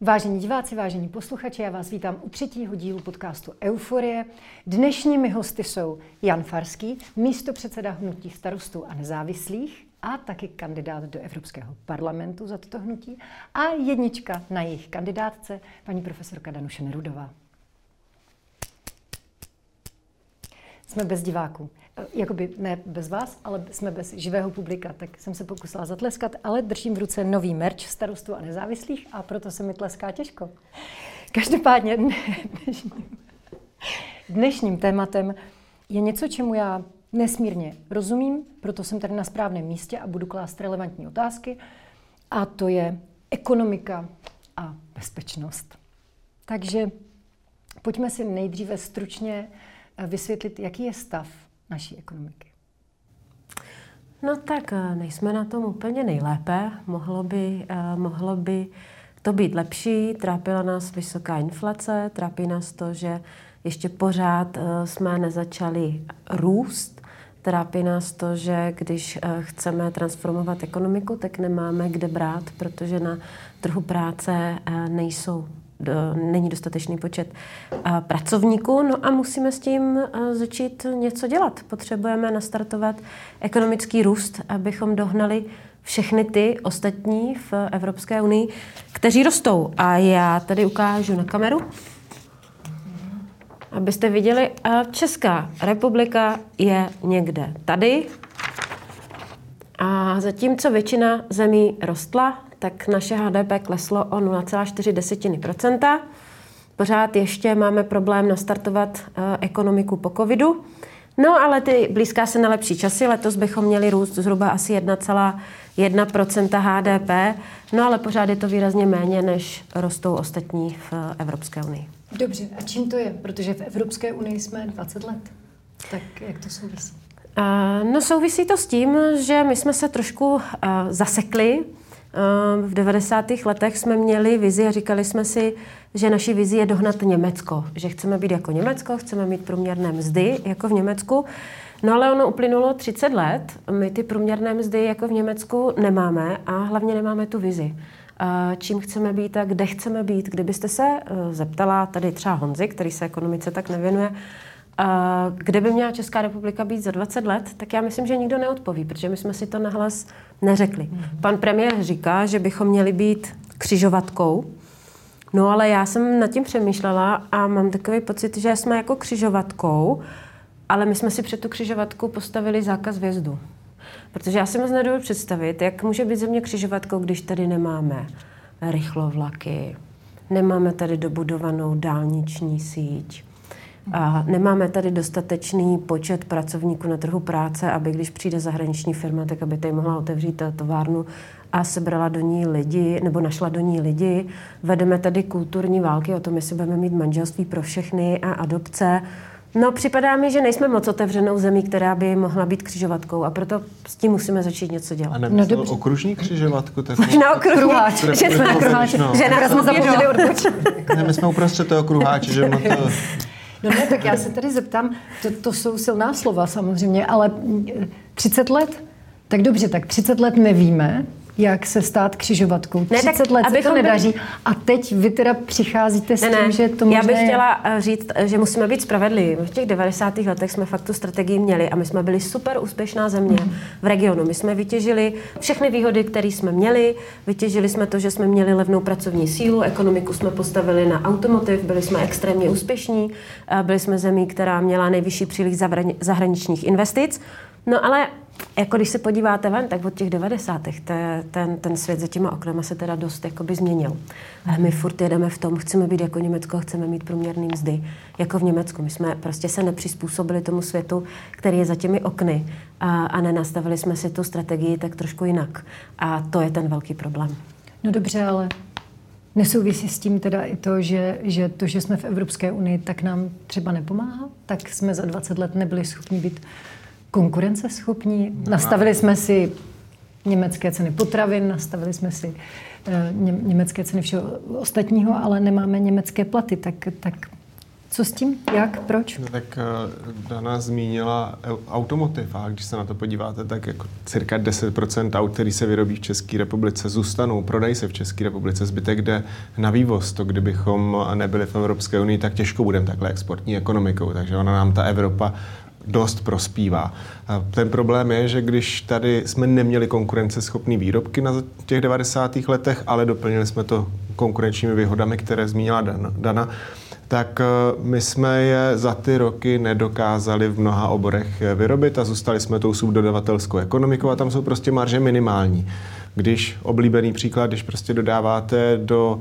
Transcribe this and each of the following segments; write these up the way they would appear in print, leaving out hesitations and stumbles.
Vážení diváci, vážení posluchači, já vás vítám u 3. dílu podcastu Euforie. Dnešními hosty jsou Jan Farský, místopředseda hnutí Starostů a nezávislých a taky kandidát do Evropského parlamentu za toto hnutí a jednička na jejich kandidátce, paní profesorka Danuše Nerudová. Jsme bez diváků. Jakoby ne bez vás, ale jsme bez živého publika, tak jsem se pokusila zatleskat, ale držím v ruce nový merch Starostů a nezávislých a proto se mi tleská těžko. Každopádně dnešním tématem je něco, čemu já nesmírně rozumím, proto jsem tady na správném místě a budu klást relevantní otázky, a to je ekonomika a bezpečnost. Takže pojďme si nejdříve stručně vysvětlit, jaký je stav naší ekonomiky. No tak nejsme na tom úplně nejlépe. Mohlo by to být lepší. Trápila nás vysoká inflace, trápí nás to, že ještě pořád jsme nezačali růst. Trápí nás to, že když chceme transformovat ekonomiku, tak nemáme kde brát, protože na trhu práce není dostatečný počet pracovníků, no a musíme s tím začít něco dělat. Potřebujeme nastartovat ekonomický růst, abychom dohnali všechny ty ostatní v Evropské unii, kteří rostou. A já tady ukážu na kameru, abyste viděli, Česká republika je někde tady. A zatímco většina zemí rostla, tak naše HDP kleslo o 0,4%. Pořád ještě máme problém nastartovat ekonomiku po covidu. No ale blízká se na lepší časy. Letos bychom měli růst zhruba asi 1,1% HDP. No ale pořád je to výrazně méně, než rostou ostatní v Evropské unii. Dobře, a čím to je? Protože v Evropské unii jsme 20 let. Tak jak to souvisí? No souvisí to s tím, že my jsme se trošku zasekli. V 90. letech jsme měli vizi a říkali jsme si, že naší vizi je dohnat Německo. Že chceme být jako Německo, chceme mít průměrné mzdy jako v Německu. No ale ono uplynulo 30 let, my ty průměrné mzdy jako v Německu nemáme a hlavně nemáme tu vizi. Čím chceme být a kde chceme být. Kdybyste se zeptala tady třeba Honzy, který se ekonomice tak nevěnuje, kde by měla Česká republika být za 20 let, tak já myslím, že nikdo neodpoví, protože my jsme si to nahlas neřekli. Pan premiér říká, že bychom měli být křižovatkou, no ale já jsem nad tím přemýšlela a mám takový pocit, že jsme jako křižovatkou, ale my jsme si před tu křižovatku postavili zákaz vjezdu. Protože já si moc nedovedu představit, jak může být země křižovatkou, když tady nemáme rychlovlaky, nemáme tady dobudovanou dálniční síť, a nemáme tady dostatečný počet pracovníků na trhu práce, aby když přijde zahraniční firma, tak aby tady mohla otevřít továrnu a sebrala do ní lidi, nebo našla do ní lidi. Vedeme tady kulturní války o tom, jestli budeme mít manželství pro všechny a adopce. No, připadá mi, že nejsme moc otevřenou zemí, která by mohla být křižovatkou a proto s tím musíme začít něco dělat. A nemyslel okružní křižovatku? Možná kruháč, že jsme na kruháči, že nás zapomněli odbočit. Ne, my jsme uprostřed toho kruháče, že to... No ne, tak já se tady zeptám, to jsou silná slova samozřejmě, ale 30 let? Tak dobře, tak 30 let nevíme, jak se stát křižovatkou. 30 let se to nedaří a teď vy teda přicházíte s tím, že to možná Já bych chtěla říct, že musíme být spravedliví. V těch 90. letech jsme fakt tu strategii měli a my jsme byli super úspěšná země v regionu. My jsme vytěžili všechny výhody, které jsme měli. Vytěžili jsme to, že jsme měli levnou pracovní sílu, ekonomiku jsme postavili na automotiv, byli jsme extrémně úspěšní, byli jsme zemí, která měla nejvyšší příliv zahraničních investic. No ale jako když se podíváte ven, tak od těch 90. ten svět za těma oknama se teda dost jakoby změnil. Ale my furt jedeme v tom, chceme být jako Německo, chceme mít průměrný mzdy jako v Německu. My jsme prostě se nepřizpůsobili tomu světu, který je za těmi okny a nenastavili jsme si tu strategii tak trošku jinak. A to je ten velký problém. No dobře, ale nesouvisí s tím teda i to, že jsme v Evropské unii, tak nám třeba nepomáhá? Tak jsme za 20 let nebyli schopni být konkurenceschopní. Nastavili jsme si německé ceny potravin, nastavili jsme si německé ceny všeho ostatního, ale nemáme německé platy. Tak Co s tím? Jak? Proč? No tak Dana zmínila automotiv a když se na to podíváte, tak jako cirka 10% aut, který se vyrobí v České republice, zůstanou, prodají se v České republice, zbytek jde na vývoz. To, kdybychom nebyli v Evropské unii, tak těžko budeme takhle exportní ekonomikou, takže ona nám ta Evropa dost prospívá. A ten problém je, že když tady jsme neměli konkurenceschopné výrobky na těch 90. letech, ale doplnili jsme to konkurenčními výhodami, které zmínila Dana, tak my jsme je za ty roky nedokázali v mnoha oborech vyrobit a zůstali jsme tou subdodavatelskou ekonomikou a tam jsou prostě marže minimální. Když, oblíbený příklad, když prostě dodáváte do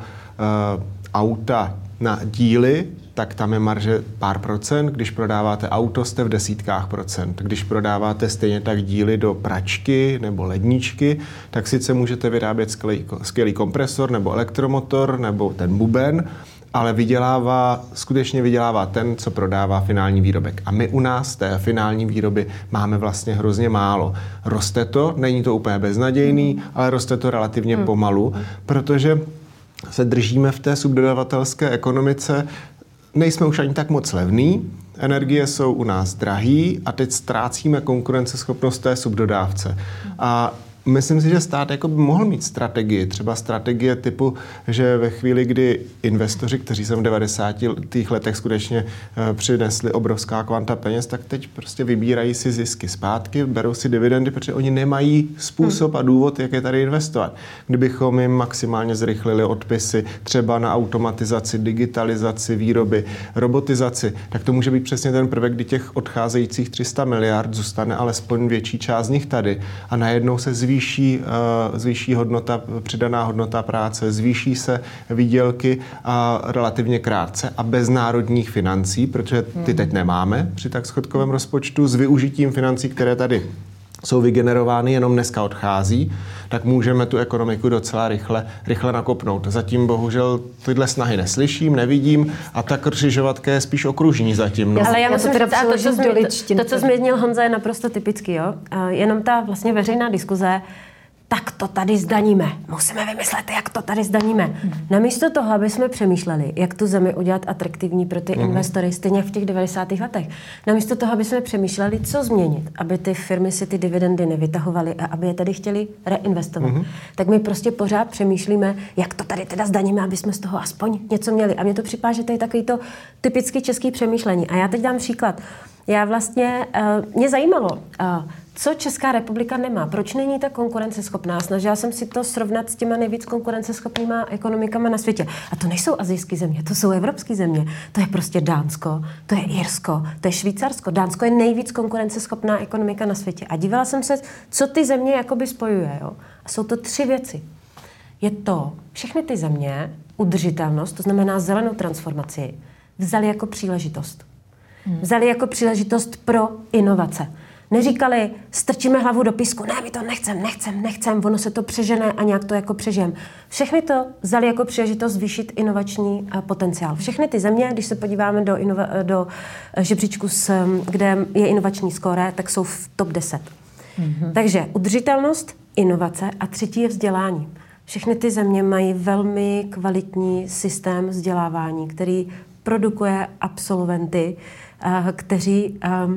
auta na díly, tak tam je marže pár procent, když prodáváte auto, jste v desítkách procent. Když prodáváte stejně tak díly do pračky nebo ledničky, tak sice můžete vyrábět skvělý kompresor nebo elektromotor nebo ten buben, ale skutečně vydělává ten, co prodává finální výrobek. A my u nás té finální výroby máme vlastně hrozně málo. Roste to, není to úplně beznadějný, ale roste to relativně pomalu, protože se držíme v té subdodavatelské ekonomice. Nejsme už ani tak moc levný, energie jsou u nás drahý a teď ztrácíme konkurenceschopnost té subdodávce. A myslím si, že stát jako by mohl mít strategii, třeba strategie typu, že ve chvíli, kdy investoři, kteří se v 90. letech skutečně přinesli obrovská kvanta peněz, tak teď prostě vybírají si zisky zpátky, berou si dividendy, protože oni nemají způsob a důvod, jak je tady investovat. Kdybychom jim maximálně zrychlili odpisy třeba na automatizaci, digitalizaci výroby, robotizaci, tak to může být přesně ten prvek, kdy těch odcházejících 300 miliard zůstane alespoň větší část z nich tady a najednou se zvýší hodnota, přidaná hodnota práce, zvýší se výdělky a relativně krátce a bez národních financí, protože ty teď nemáme při tak schodkovém rozpočtu, s využitím financí, které tady jsou vygenerovány, jenom dneska odchází, tak můžeme tu ekonomiku docela rychle nakopnout. Zatím bohužel tyhle snahy neslyším, nevidím a ta křižovatka je spíš okružní zatím. No. Ale já musím říct, to, co zmínil Honza, je naprosto typický. Jo? Jenom ta vlastně veřejná diskuze, tak to tady zdaníme. Musíme vymyslet, jak to tady zdaníme. Namísto toho, aby jsme přemýšleli, jak tu zemi udělat atraktivní pro ty investory, stejně v těch 90. letech. Namísto toho, aby jsme přemýšleli, co změnit, aby ty firmy si ty dividendy nevytahovaly a aby je tady chtěli reinvestovat. Tak my prostě pořád přemýšlíme, jak to tady teda zdaníme, aby jsme z toho aspoň něco měli. A mně to připadá, že to je takový to typicky český přemýšlení. A já teď dám příklad. Já vlastně, mě zajímalo, co Česká republika nemá, proč není tak konkurenceschopná. Snažila jsem si to srovnat s těma nejvíc konkurenceschopnýma ekonomikama na světě. A to nejsou asijské země, to jsou evropské země. To je prostě Dánsko, to je Irsko, to je Švýcarsko. Dánsko je nejvíc konkurenceschopná ekonomika na světě. A dívala jsem se, co ty země jakoby spojuje. Jo? A jsou to 3 věci. Je to, všechny ty země, udržitelnost, to znamená zelenou transformaci, vzali jako příležitost. Vzali jako příležitost pro inovace. Neříkali, strčíme hlavu do písku, ne, my to nechcem, ono se to přežene a nějak to jako přežijeme. Všechny to vzali jako příležitost zvýšit inovační potenciál. Všechny ty země, když se podíváme do žebříčku, kde je inovační skóre, tak jsou v top 10. Takže udržitelnost, inovace a 3. je vzdělání. Všechny ty země mají velmi kvalitní systém vzdělávání, který produkuje absolventy, kteří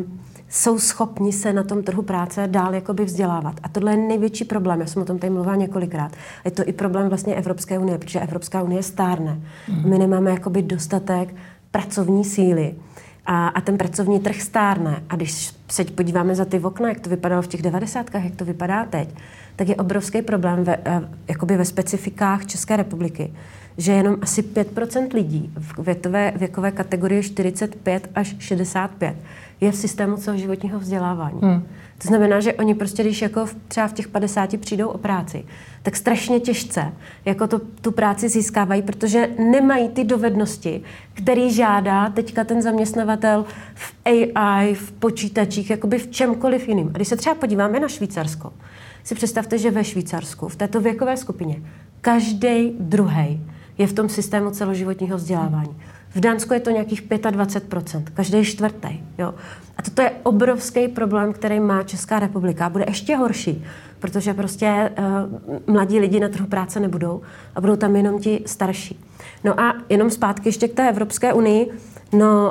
jsou schopni se na tom trhu práce dál jakoby vzdělávat. A tohle je největší problém. Já jsem o tom tady mluvila několikrát. Je to i problém vlastně Evropské unie, protože Evropská unie stárne. My nemáme jakoby dostatek pracovní síly. A ten pracovní trh stárne. A když se podíváme za ty okna, jak to vypadalo v těch 90kách, jak to vypadá teď, tak je obrovský problém jakoby ve specifikách České republiky, že jenom asi 5% lidí v věkové kategorii 45 až 65 je v systému celoživotního vzdělávání. To znamená, že oni prostě, když jako třeba v těch 50 přijdou o práci, tak strašně těžce jako tu práci získávají, protože nemají ty dovednosti, který žádá teďka ten zaměstnavatel v AI, v počítačích, jakoby v čemkoliv jiným. A když se třeba podíváme na Švýcarsko, si představte, že ve Švýcarsku, v této věkové skupině, každý druhej je v tom systému celoživotního vzdělávání. V Dánsku je to nějakých 25%, každý 4. Jo. A toto je obrovský problém, který má Česká republika. Bude ještě horší, protože prostě mladí lidi na trhu práce nebudou a budou tam jenom ti starší. No a jenom zpátky ještě k té Evropské unii. No,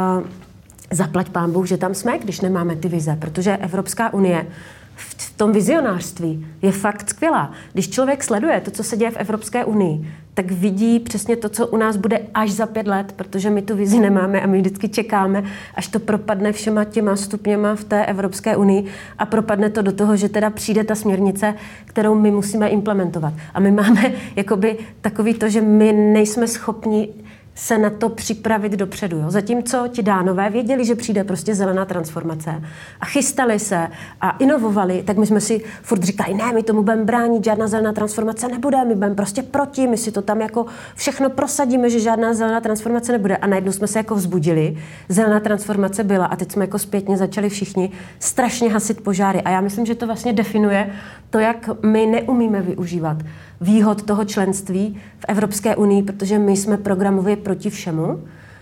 zaplať pánbůh, že tam jsme, když nemáme ty vize, protože Evropská unie v tom vizionářství je fakt skvělá. Když člověk sleduje to, co se děje v Evropské unii, tak vidí přesně to, co u nás bude až za 5 let, protože my tu vizi nemáme a my vždycky čekáme, až to propadne všema těma stupněma v té Evropské unii a propadne to do toho, že teda přijde ta směrnice, kterou my musíme implementovat. A my máme jakoby takový to, že my nejsme schopni se na to připravit dopředu. Jo? Zatímco ti Dánové věděli, že přijde prostě zelená transformace a chystali se a inovovali, tak my jsme si furt říkali, ne, my tomu budeme bránit, žádná zelená transformace nebude, my budeme prostě proti, my si to tam jako všechno prosadíme, že žádná zelená transformace nebude. A najednou jsme se jako vzbudili, zelená transformace byla a teď jsme jako zpětně začali všichni strašně hasit požáry. A já myslím, že to vlastně definuje to, jak my neumíme využívat výhod toho členství v Evropské unii, protože my jsme programově proti všemu.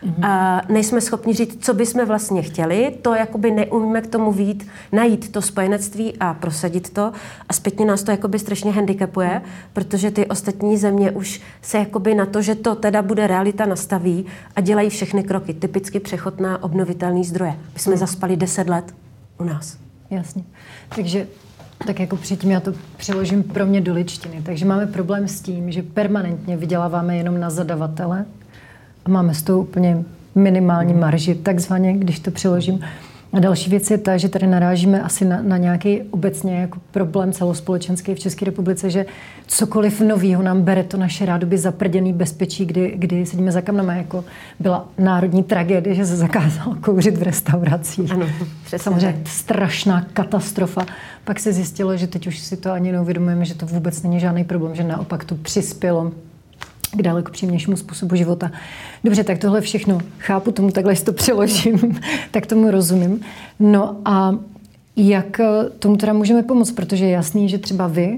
A nejsme schopni říct, co bychom vlastně chtěli, to jakoby neumíme k tomu najít to spojenectví a prosadit to a zpětně nás to jakoby strašně handicapuje, protože ty ostatní země už se jakoby na to, že to teda bude realita, nastaví a dělají všechny kroky, typicky přechod na obnovitelné zdroje. My jsme zaspali 10 let u nás. Jasně. Takže tak jako předtím já to přeložím pro mě do ličtiny. Takže máme problém s tím, že permanentně vyděláváme jenom na zadavatele a máme z toho úplně minimální marži, takzvaně, když to přeložím. A další věc je ta, že tady narážíme asi na nějaký obecně jako problém celospolečenský v České republice, že cokoliv novýho nám bere to naše rádoby zaprděný bezpečí, kdy sedíme za kamnama, jako byla národní tragédie, že se zakázalo kouřit v restauracích. Ano, samozřejmě strašná katastrofa. Pak se zjistilo, že teď už si to ani neuvědomujeme, že to vůbec není žádný problém, že naopak to přispělo k daleko příjemnějšímu způsobu života. Dobře, tak tohle všechno chápu, tomu takhle si to přeložím, tak tomu rozumím. No a jak tomu teda můžeme pomoct, protože je jasný, že třeba vy,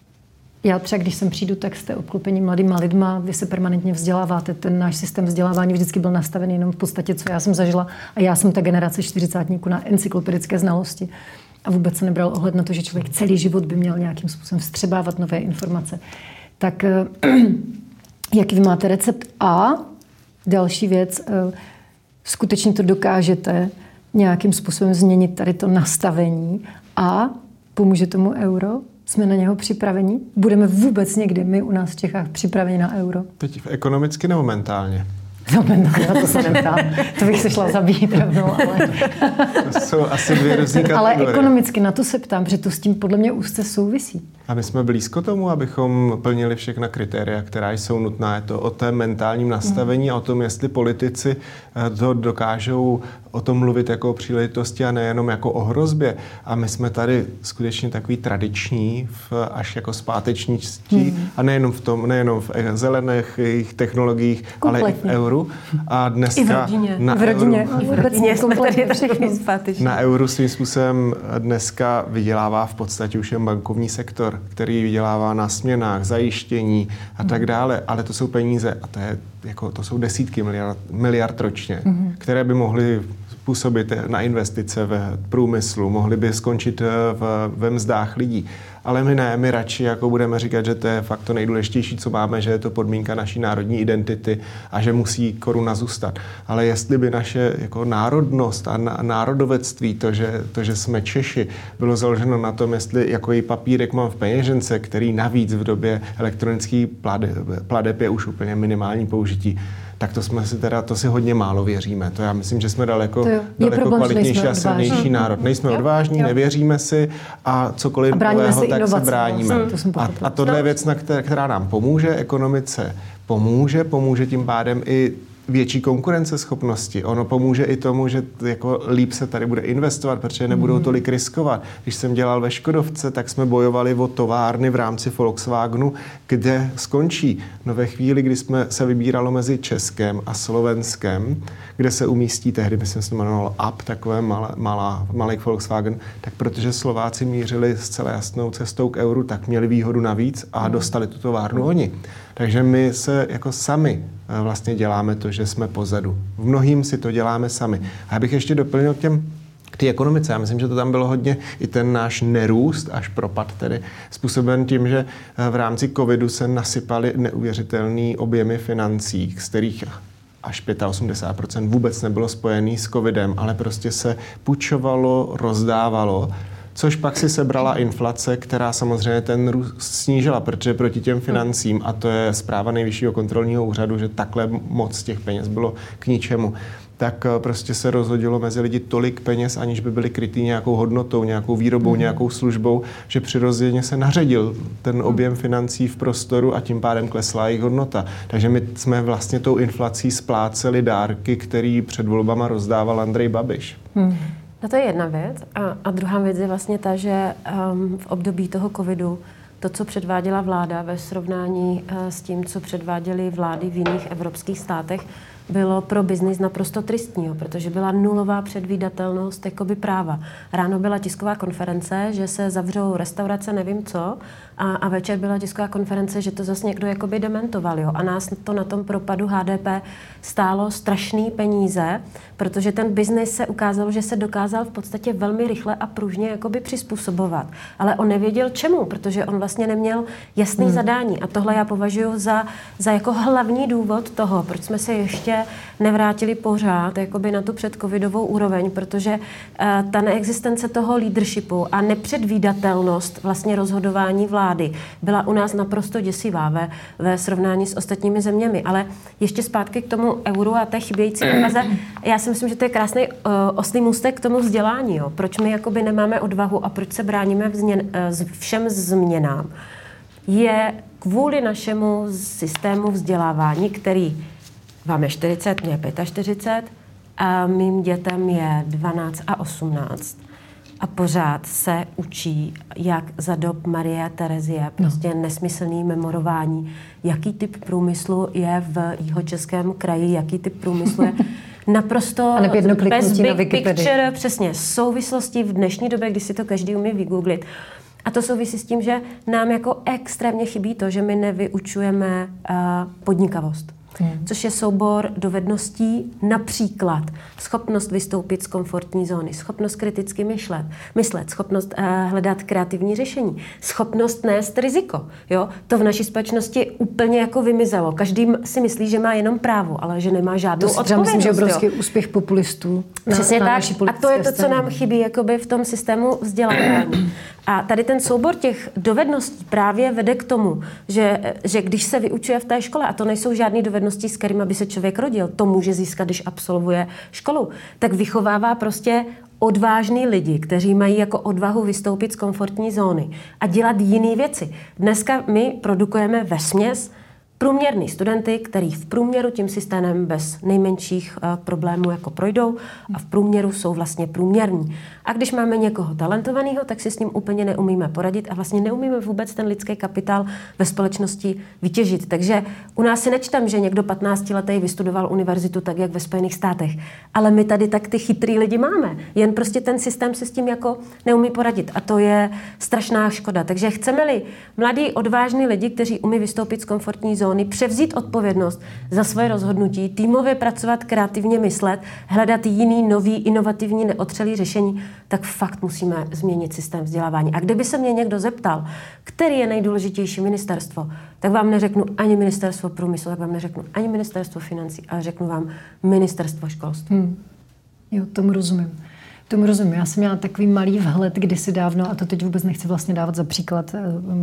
já třeba, když sem přijdu, tak jste obklopení mladýma lidma, vy se permanentně vzděláváte, ten náš systém vzdělávání vždycky byl nastavený jenom v podstatě, co já jsem zažila a já jsem ta generace 40tníků na encyklopedické znalosti a vůbec se nebral ohled na to, že člověk celý život by měl nějakým způsobem vstřebávat nové informace. Tak jaký vy máte recept? A další věc, skutečně to dokážete nějakým způsobem změnit tady to nastavení a pomůže tomu euro? Jsme na něho připraveni? Budeme vůbec někdy my u nás v Čechách připraveni na euro? Teď ekonomicky nebo mentálně? Na to se neptám. To bych se šla zabít rovnou, ale... To jsou asi 2 různý kategorie. Ale ekonomicky na to se ptám, protože to s tím podle mě úzce souvisí. A my jsme blízko tomu, abychom plnili všechna kritéria, která jsou nutná. Je to o té mentálním nastavení a o tom, jestli politici to dokážou o tom mluvit jako o příležitosti a nejenom jako o hrozbě. A my jsme tady skutečně takový tradiční, až jako zpátečníčtí a nejenom v zelených technologiích, ale i v euru. A dneska i v rodině. Na v rodině. Na euru svým způsobem dneska vydělává v podstatě už jen bankovní sektor, který vydělává na směnách, zajištění a tak dále. Ale to jsou peníze a to jsou desítky miliard ročně, které by mohly působit na investice v průmyslu, mohly by skončit ve mzdách lidí. Ale my radši jako budeme říkat, že to je fakt to nejdůležitější, co máme, že je to podmínka naší národní identity a že musí koruna zůstat. Ale jestli by naše jako národnost a národovectví, to, že jsme Češi, bylo založeno na tom, jestli jako její papírek mám v peněžence, který navíc v době elektronický pladeb je už úplně minimální použití, tak to si hodně málo věříme. To já myslím, že jsme daleko kvalitnější a silnější národ. Nejsme odvážní, nevěříme si a cokoliv nového, tak se bráníme. A tohle je věc, která nám pomůže, ekonomice pomůže tím pádem i větší konkurenceschopnosti. Ono pomůže i tomu, že jako líp se tady bude investovat, protože nebudou tolik riskovat. Když jsem dělal ve Škodovce, tak jsme bojovali o továrny v rámci Volkswagenu, kde skončí. No ve chvíli, kdy jsme se vybíralo mezi Českem a Slovenskem, kde se umístí tehdy, myslím, že se jmenovalo Up, takové malý Volkswagen, tak protože Slováci mířili zcela jasnou cestou k euru, tak měli výhodu navíc a dostali tu továrnu oni. Takže my se jako sami vlastně děláme to, že jsme pozadu. V mnohým si to děláme sami. A já bych ještě doplnil k té ekonomice. Já myslím, že to tam bylo hodně i ten náš nerůst, až propad tedy, způsoben tím, že v rámci covidu se nasypaly neuvěřitelné objemy financí, z kterých až 85% vůbec nebylo spojený s covidem, ale prostě se půjčovalo, rozdávalo, což pak si sebrala inflace, která samozřejmě ten růst snížila, protože proti těm financím, a to je zpráva Nejvyššího kontrolního úřadu, že takhle moc těch peněz bylo k ničemu, tak prostě se rozhodilo mezi lidi tolik peněz, aniž by byly krytý nějakou hodnotou, nějakou výrobou, nějakou službou, že přirozeně se naředil ten objem financí v prostoru a tím pádem klesla jejich hodnota. Takže my jsme vlastně tou inflací spláceli dárky, který před volbama rozdával Andrej Babiš. No to je jedna věc. A druhá věc je vlastně ta, že v období toho covidu to, co předváděla vláda ve srovnání s tím, co předváděly vlády v jiných evropských státech, bylo pro biznis naprosto tristního, protože byla nulová předvídatelnost jakoby práva. Ráno byla tisková konference, že se zavřou restaurace, nevím co, a večer byla tisková konference, že to zase někdo jakoby dementoval. Jo? A nás to na tom propadu HDP stálo strašný peníze, protože ten biznis se ukázalo, že se dokázal v podstatě velmi rychle a pružně jakoby přizpůsobovat. Ale on nevěděl čemu, protože on vlastně neměl jasný zadání. A tohle já považuji za jako hlavní důvod toho, proč jsme se ještě nevrátili pořád jakoby na tu předcovidovou úroveň, protože ta neexistence toho leadershipu a nepředvídatelnost vlastně rozhodování vlády byla u nás naprosto děsivá ve srovnání s ostatními zeměmi. Ale ještě zpátky k tomu euru a té chybějící peníze. Já si myslím, že to je krásný ostný můstek k tomu vzdělání. Jo. Proč my jakoby nemáme odvahu a proč se bráníme všem změnám? Je kvůli našemu systému vzdělávání, který vám je 40, mě je 45 a mým dětem je 12 a 18. A pořád se učí, jak za dob Marie Terezie, prostě nesmyslný memorování, jaký typ průmyslu je v Jihočeském kraji, jaký typ průmyslu je naprosto bez big picture, přesně, souvislosti v dnešní době, kdy si to každý umí vygooglit. A to souvisí s tím, že nám jako extrémně chybí to, že my nevyučujeme podnikavost. Což je soubor dovedností, například schopnost vystoupit z komfortní zóny, schopnost kriticky myslet, schopnost hledat kreativní řešení, schopnost nést riziko. Jo? To v naší společnosti úplně jako vymizelo. Každý si myslí, že má jenom právo, ale že nemá žádnou odpovědnost. Myslím, že obrovský úspěch populistů. Přesně tak. A to je to, co nám chybí jakoby v tom systému vzdělávání. A tady ten soubor těch dovedností právě vede k tomu, že když se vyučuje v té škole, a to nejsou žádné dovednosti, s kterými by se člověk rodil, to může získat, když absolvuje školu, tak vychovává prostě odvážný lidi, kteří mají jako odvahu vystoupit z komfortní zóny a dělat jiné věci. Dneska my produkujeme vesměs průměrný studenty, který v průměru tím systémem bez nejmenších problémů jako projdou a v průměru jsou vlastně průměrní. A když máme někoho talentovaného, tak si s ním úplně neumíme poradit a vlastně neumíme vůbec ten lidský kapitál ve společnosti vytěžit. Takže u nás si nečtem, že někdo 15letý vystudoval univerzitu tak, jak ve Spojených státech. Ale my tady tak ty chytrý lidi máme. Jen prostě ten systém se s tím jako neumí poradit. A to je strašná škoda. Takže chceme-li mladí, odvážní lidi, kteří umí vystoupit z komfortní zóny, převzít odpovědnost za svoje rozhodnutí, týmově pracovat, kreativně myslet, hledat jiný, nový, inovativní, neotřelý řešení, tak fakt musíme změnit systém vzdělávání. A kdyby se mě někdo zeptal, který je nejdůležitější ministerstvo, tak vám neřeknu ani ministerstvo průmyslu, tak vám neřeknu ani ministerstvo financí, ale řeknu vám ministerstvo školství. Jo, tomu rozumím. Já jsem měla takový malý vhled kdysi dávno, a to teď vůbec nechci vlastně dávat za příklad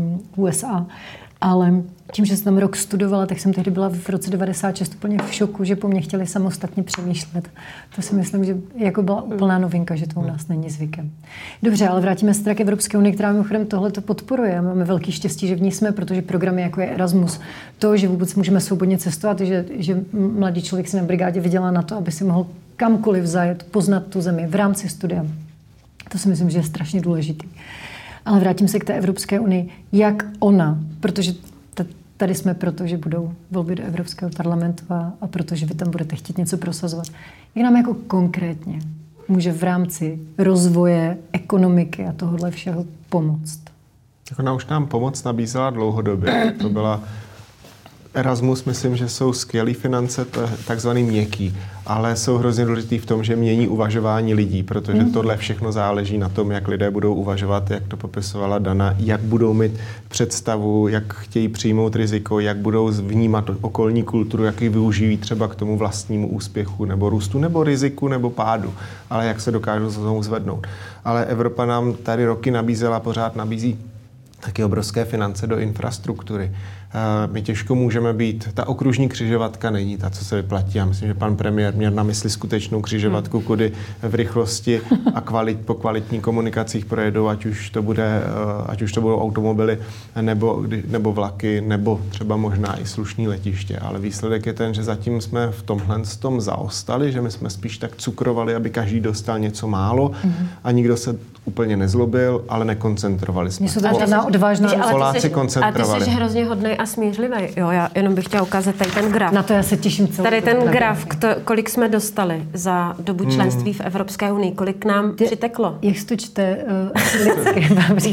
USA, ale tím, že jsem tam rok studovala, tak jsem tehdy byla v roce 96 úplně v šoku, že po mně chtěli samostatně přemýšlet. To si myslím, že jako byla úplná novinka, že to u nás není zvykem. Dobře, ale vrátíme se k Evropské unii, která mimochodem tohle to podporuje. Máme velký štěstí, že v ní jsme, protože programy jako je Erasmus, to, že vůbec můžeme svobodně cestovat, že mladý člověk si na brigádě vydělá na to, aby si mohl kamkoliv zajet, poznat tu zemi v rámci studia. To si myslím, že je strašně důležitý. Ale vrátím se k té Evropské unii. Jak ona, protože tady jsme proto, že budou volby do Evropského parlamentu a protože vy tam budete chtít něco prosazovat. Jak nám jako konkrétně může v rámci rozvoje ekonomiky a tohohle všeho pomoct? Ona už nám pomoc nabízela dlouhodobě. To byla Erasmus, myslím, že jsou skvělý finance, to je takzvaný měkký, ale jsou hrozně důležitý v tom, že mění uvažování lidí, protože tohle všechno záleží na tom, jak lidé budou uvažovat, jak to popisovala Dana, jak budou mít představu, jak chtějí přijmout riziko, jak budou vnímat okolní kulturu, jak ji využijí třeba k tomu vlastnímu úspěchu nebo růstu, nebo riziku, nebo pádu, ale jak se dokážou z toho zvednout. Ale Evropa nám tady roky nabízela, pořád nabízí taky obrovské finance do infrastruktury. My těžko můžeme být, ta okružní křižovatka není ta, co se vyplatí. Já myslím, že pan premiér měl na mysli skutečnou křižovatku, kudy v rychlosti a po kvalitní komunikacích projedou, ať už to budou automobily, nebo vlaky, nebo třeba možná i slušný letiště. Ale výsledek je ten, že zatím jsme v tomhle tom zaostali, že my jsme spíš tak cukrovali, aby každý dostal něco málo a nikdo se úplně nezlobil, ale nekoncentrovali jsme. Poláci koncentrovali. A ty jsi hrozně hodnej a smířlivý. Jo, já jenom bych chtěla ukázat tady ten graf. Na to já se těším celou. Tady ten graf, kolik jsme dostali za dobu členství v Evropské unii, kolik nám přiteklo. Jak se to čte lidsky?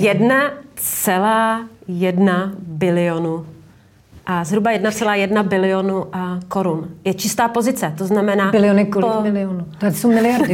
1,1 bilionu. A zhruba 1,1 bilionu korun. Je čistá pozice, to znamená... Biliony kolik milionů? To jsou miliardy.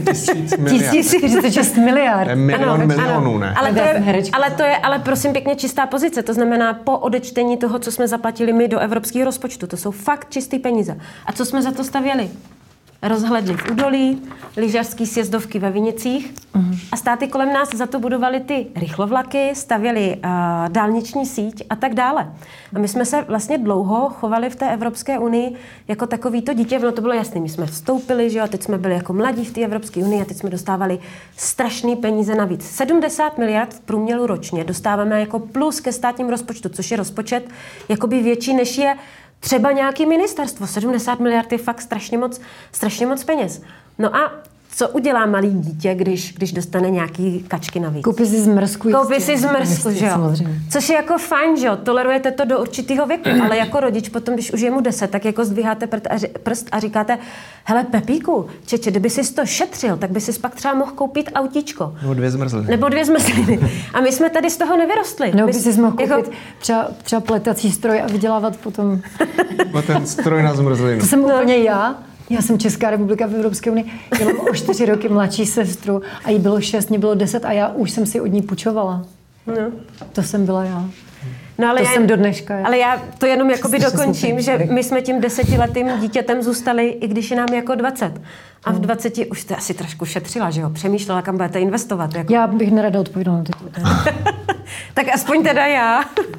1046 miliard. Milionů, ne? Ale prosím pěkně čistá pozice, to znamená po odečtení toho, co jsme zaplatili my do evropského rozpočtu. To jsou fakt čistý peníze. A co jsme za to stavěli? Rozhledli v údolí, lyžařský sjezdovky ve Vinicích a státy kolem nás za to budovali ty rychlovlaky, stavěli dálniční síť a tak dále. A my jsme se vlastně dlouho chovali v té Evropské unii jako takovýto dítě, no to bylo jasné, my jsme vstoupili, že jo, a teď jsme byli jako mladí v té Evropské unii a teď jsme dostávali strašný peníze navíc. 70 miliard v průměru ročně dostáváme jako plus ke státním rozpočtu, což je rozpočet jakoby větší, než je třeba nějaký ministerstvo. 70 miliard je fakt strašně moc peněz. No a co udělá malý dítě, když dostane nějaký kačky navíc? Koupí si zmrzku, že jo. Což je jako fajn, že jo. Tolerujete to do určitého věku, ale jako rodič potom, když už je mu 10, tak jako zdviháte prst a říkáte, hele Pepíku, čeče, kdyby jsi to šetřil, tak by si pak třeba mohl koupit autíčko. Nebo dvě zmrzliny. A my jsme tady z toho nevyrostli. Nebo by si mohl koupit třeba pletací stroj a vydělávat potom... ten stroj na zmrzlinu. To jsem úplně já. Já jsem Česká republika v Evropské unii. Já mám o 4 roky mladší sestru a jí bylo 6, mě bylo 10 a já už jsem si od ní půjčovala. No. To jsem byla já. No, ale jsem do dneška. Ale já to jenom jakoby dokončím, že my jsme tím 10letým dítětem zůstali, i když je nám jako 20. A v 20 už jste asi trošku šetřila, že jo? Přemýšlela, kam budete investovat. Jako. Já bych nerada odpověděla na tyto téma. Tak aspoň teda já.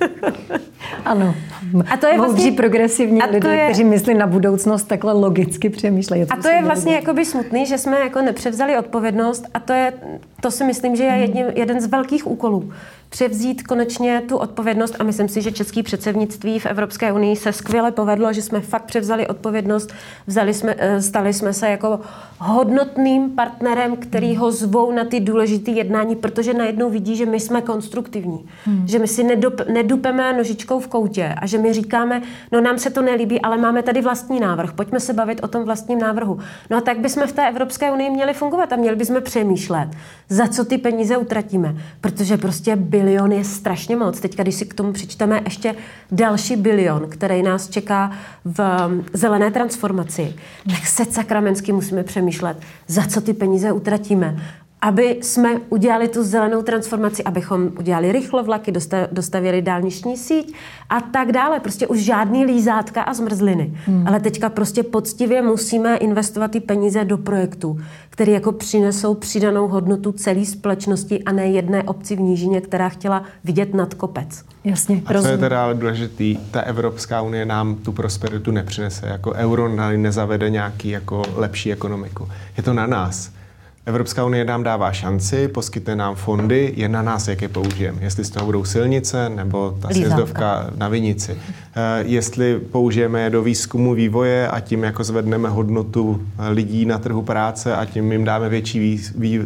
Ano. A to je vlastně progresivní lidé, kteří myslí na budoucnost, takhle logicky přemýšlejí. A to je vlastně jakoby smutný, že jsme jako nepřevzali odpovědnost a to si myslím, že je jeden z velkých úkolů. Převzít konečně tu odpovědnost a myslím si, že české předsednictví v Evropské unii se skvěle povedlo, že jsme fakt převzali odpovědnost, stali jsme se jako hodnotným partnerem, který ho zvou na ty důležité jednání, protože najednou vidí, že my jsme konstruktivní, že my si nedupeme nožičkou v koutě a že my říkáme, no nám se to nelíbí, ale máme tady vlastní návrh, pojďme se bavit o tom vlastním návrhu. No a tak bychom v té Evropské unii měli fungovat a měli bychom přemýšlet, za co ty peníze utratíme, protože prostě bilion je strašně moc. Teďka, když si k tomu přičteme ještě další bilion, který nás čeká v zelené transformaci, tak se sakramensky musíme přemýšlet, za co ty peníze utratíme. Aby jsme udělali tu zelenou transformaci, abychom udělali rychlovlaky, dostavěli dálniční síť a tak dále. Prostě už žádný lízátka a zmrzliny. Ale teďka prostě poctivě musíme investovat ty peníze do projektů, které jako přinesou přidanou hodnotu celé společnosti a ne jedné obci v nížině, která chtěla vidět nad kopec. Jasně, a co je teda ale důležitý, ta Evropská unie nám tu prosperitu nepřinese. Jako euro nezavede nějaký jako lepší ekonomiku. Je to na nás. Evropská unie nám dává šanci, poskytne nám fondy, je na nás, jak je použijeme. Jestli z toho budou silnice nebo ta sjezdovka na Vinici. Jestli použijeme je do výzkumu, vývoje a tím jako zvedneme hodnotu lidí na trhu práce a tím jim dáme větší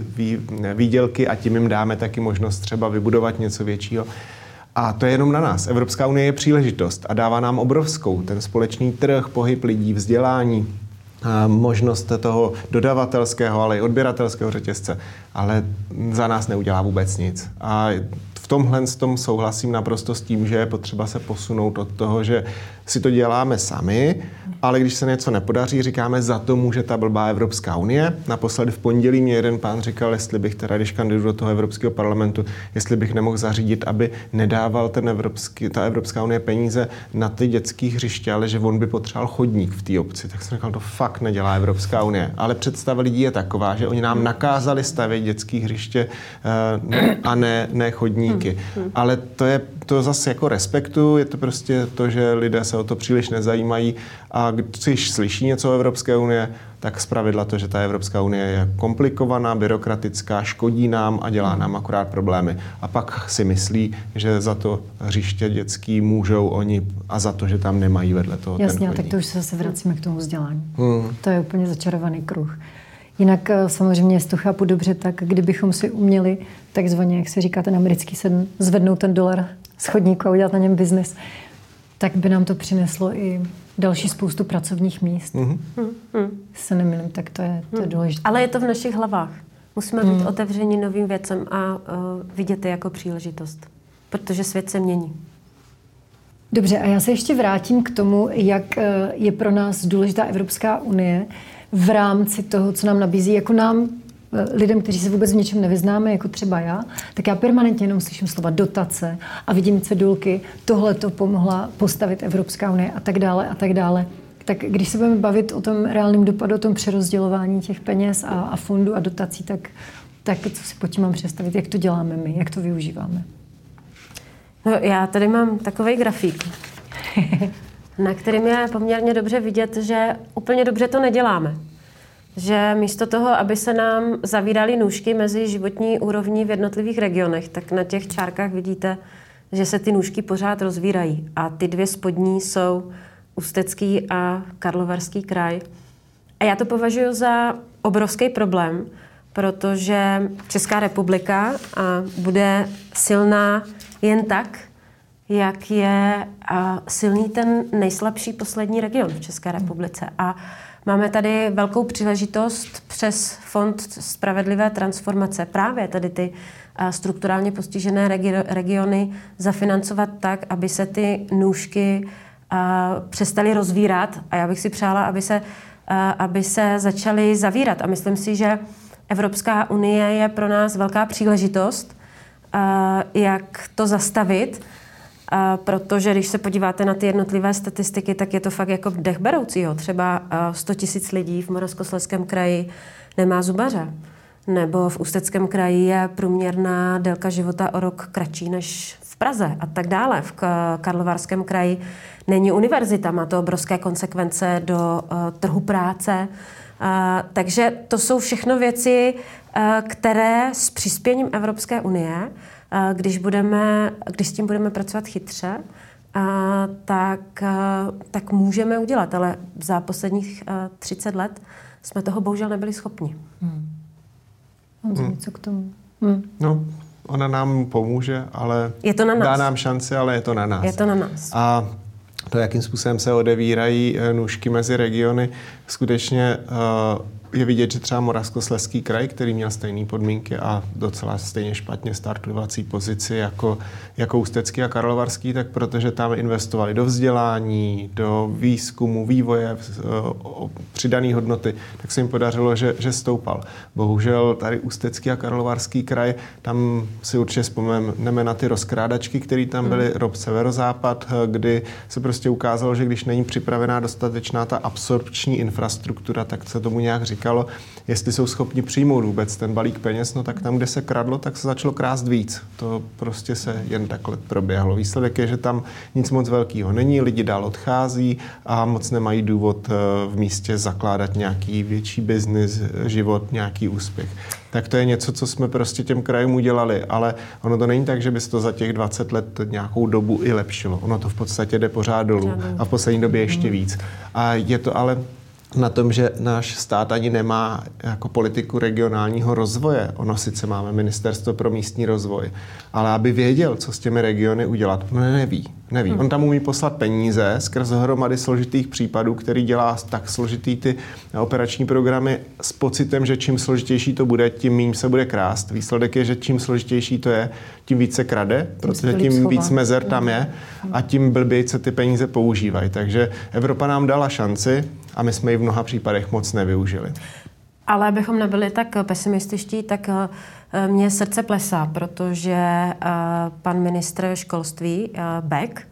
výdělky a tím jim dáme taky možnost třeba vybudovat něco většího. A to je jenom na nás. Evropská unie je příležitost a dává nám obrovskou. Ten společný trh, pohyb lidí, vzdělání, možnost toho dodavatelského, ale i odběratelského řetězce, ale za nás neudělá vůbec nic. A v tomhle souhlasím naprosto s tím, že je potřeba se posunout od toho, že si to děláme sami, ale když se něco nepodaří, říkáme, za to může ta blbá Evropská unie. Naposledy v pondělí mě jeden pán říkal, jestli bych teda, když kandiduju do toho Evropského parlamentu, jestli bych nemohl zařídit, aby nedával ta Evropská unie peníze na ty dětské hřiště, ale že on by potřeboval chodník v té obci. Tak jsem říkal, to fakt nedělá Evropská unie. Ale představa lidí je taková, že oni nám nakázali stavět dětské hřiště a ne chodníky. Ale to zase jako respektu, je to prostě to, že lidé se o to příliš nezajímají a když slyší něco o Evropské unie, tak zpravidla to, že ta Evropská unie je komplikovaná, byrokratická, škodí nám a dělá nám akorát problémy. A pak si myslí, že za to hřiště dětský můžou oni a za to, že tam nemají vedle toho ten chodník. Jasně, tak to už se zase vracíme k tomu vzdělání. To je úplně začarovaný kruh. Jinak samozřejmě, jestli to chápu dobře, tak kdybychom si uměli takzvaně, jak se říká ten americký sen, zvednout ten dolar z chodníku a udělat na něm biznis, tak by nám to přineslo i další spoustu pracovních míst. Se nemýlím, tak to je důležité. Ale je to v našich hlavách. Musíme být otevřeni novým věcem a vidět je jako příležitost. Protože svět se mění. Dobře, a já se ještě vrátím k tomu, jak je pro nás důležitá Evropská unie v rámci toho, co nám nabízí, jako nám, lidem, kteří se vůbec v něčem nevyznáme, jako třeba já, tak já permanentně jenom slyším slova dotace a vidím cedulky, tohle to pomohla postavit Evropská unie a tak dále a tak dále. Tak když se budeme bavit o tom reálném dopadu, o tom přerozdělování těch peněz a fondů a dotací, tak co si pod tím mám představit, jak to děláme my, jak to využíváme? No, já tady mám takovej grafík, na kterým je poměrně dobře vidět, že úplně dobře to neděláme. Že místo toho, aby se nám zavíraly nůžky mezi životní úrovní v jednotlivých regionech, tak na těch čárkách vidíte, že se ty nůžky pořád rozvírají. A ty dvě spodní jsou Ústecký a Karlovarský kraj. A já to považuji za obrovský problém, protože Česká republika bude silná jen tak, jak je silný ten nejslabší poslední region v České republice. A máme tady velkou příležitost přes Fond spravedlivé transformace právě tady ty strukturálně postižené regiony zafinancovat tak, aby se ty nůžky přestaly rozvírat a já bych si přála, aby se začaly zavírat. A myslím si, že Evropská unie je pro nás velká příležitost, jak to zastavit, protože když se podíváte na ty jednotlivé statistiky, tak je to fakt jako dech beroucího. Třeba 100 000 lidí v Moravskoslezském kraji nemá zubaře. Nebo v Ústeckém kraji je průměrná délka života o rok kratší než v Praze a tak dále. V Karlovarském kraji není univerzita, má to obrovské konsekvence do trhu práce. Takže to jsou všechno věci, které s přispěním Evropské unie, když s tím budeme pracovat chytře, tak můžeme udělat. Ale za posledních 30 let jsme toho bohužel nebyli schopni. Co k tomu? No, ona nám pomůže, ale je to na nás. Dá nám šanci, ale je to na nás. Je to na nás. A to, jakým způsobem se odevírají nůžky mezi regiony, skutečně je vidět, že třeba Moravskoslezský kraj, který měl stejné podmínky a docela stejně špatně startovací pozici jako Ústecký a Karlovarský, tak protože tam investovali do vzdělání, do výzkumu, vývoje, přidané hodnoty, tak se jim podařilo, že stoupal. Bohužel tady Ústecký a Karlovarský kraj, tam si určitě vzpomeneme na ty rozkrádačky, které tam byly, ROP Severozápad, kdy se prostě ukázalo, že když není připravená dostatečná ta absorpční infrastruktura, tak se tomu nějak říkalo, jestli jsou schopni přijmout vůbec ten balík peněz, no tak tam, kde se kradlo, tak se začalo krást víc. To prostě se jen takhle proběhlo. Výsledek je, že tam nic moc velkého není, lidi dál odchází a moc nemají důvod v místě zakládat nějaký větší biznis, život, nějaký úspěch. Tak to je něco, co jsme prostě těm krajům udělali, ale ono to není tak, že by se to za těch 20 let nějakou dobu i lepšilo. Ono to v podstatě jde pořád dolů a v poslední době ještě víc. A je to ale na tom, že náš stát ani nemá jako politiku regionálního rozvoje. Ono sice máme Ministerstvo pro místní rozvoj, ale aby věděl, co s těmi regiony udělat, no neví. On tam umí poslat peníze skrz hromady složitých případů, který dělá tak složitý ty operační programy s pocitem, že čím složitější to bude, tím méně se bude krást. Výsledek je, že čím složitější to je, tím víc se krade, protože tím víc mezer tam je a tím blběji se ty peníze používají. Takže Evropa nám dala šanci a my jsme ji v mnoha případech moc nevyužili. Ale abychom nebyli tak pesimističtí, tak mě srdce plesá, protože pan ministr školství Beck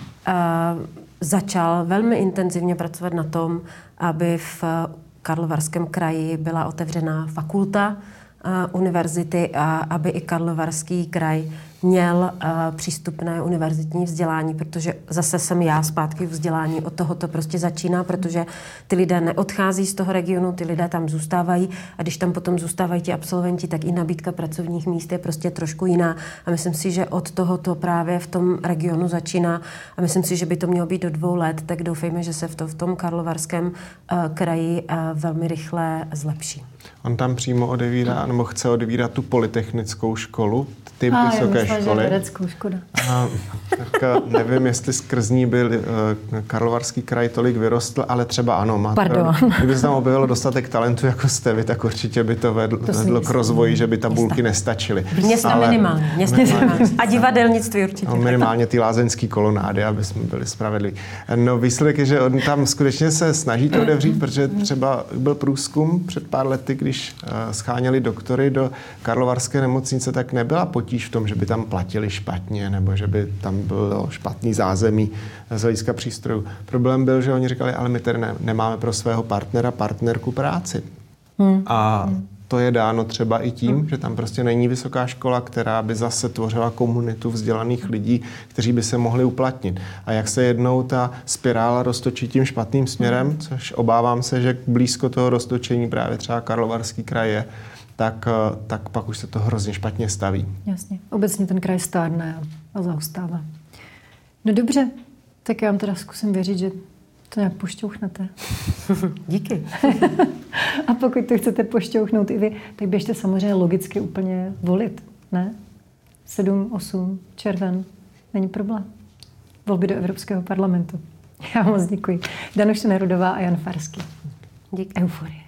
začal velmi intenzivně pracovat na tom, aby v Karlovarském kraji byla otevřená fakulta univerzity a aby i Karlovarský kraj měl přístupné univerzitní vzdělání, protože zase jsem já zpátky vzdělání, od toho to prostě začíná, protože ty lidé neodchází z toho regionu, ty lidé tam zůstávají a když tam potom zůstávají ti absolventi, tak i nabídka pracovních míst je prostě trošku jiná a myslím si, že od toho to právě v tom regionu začíná a myslím si, že by to mělo být do 2 let, tak doufejme, že se v tom Karlovarském kraji velmi rychle zlepší. On tam přímo odevírá, nebo chce odevírat tu polytechnickou školu, ty vysoké školy. Škoda. Tak nevím, jestli skrz ní byl Karlovarský kraj tolik vyrostl, ale třeba ano. Kdyby se tam objevilo dostatek talentu, jako jste vy, tak určitě by to vedlo k rozvoji, že by tabulky nestačily. Města minimálně. A divadelnictví určitě. No, minimálně ty lázeňský kolonády, aby jsme byli spravedliví. No výsledek je, že on tam skutečně se snaží to otevřít, protože třeba byl průzkum před pár lety, když scháněli doktory do karlovarské nemocnice, tak nebyla potíž v tom, že by tam platili špatně nebo že by tam bylo špatný zázemí z hlediska přístrojů. Problém byl, že oni říkali, ale my tady nemáme pro svého partnerku práci. A to je dáno třeba i tím, že tam prostě není vysoká škola, která by zase tvořila komunitu vzdělaných lidí, kteří by se mohli uplatnit. A jak se jednou ta spirála roztočí tím špatným směrem, což obávám se, že blízko toho roztočení právě třeba Karlovarský kraj je, tak pak už se to hrozně špatně staví. Jasně. Obecně ten kraj stárne a zaostává. No dobře, tak já vám teda zkusím věřit, že to nějak pošťouchnete. Díky. A pokud to chcete pošťouchnout i vy, tak běžte samozřejmě logicky úplně volit, ne? 7, 8, červen, není problém. Volby do Evropského parlamentu. Já moc děkuji. Danuše Nerudová a Jan Farský. Díky. Euforie.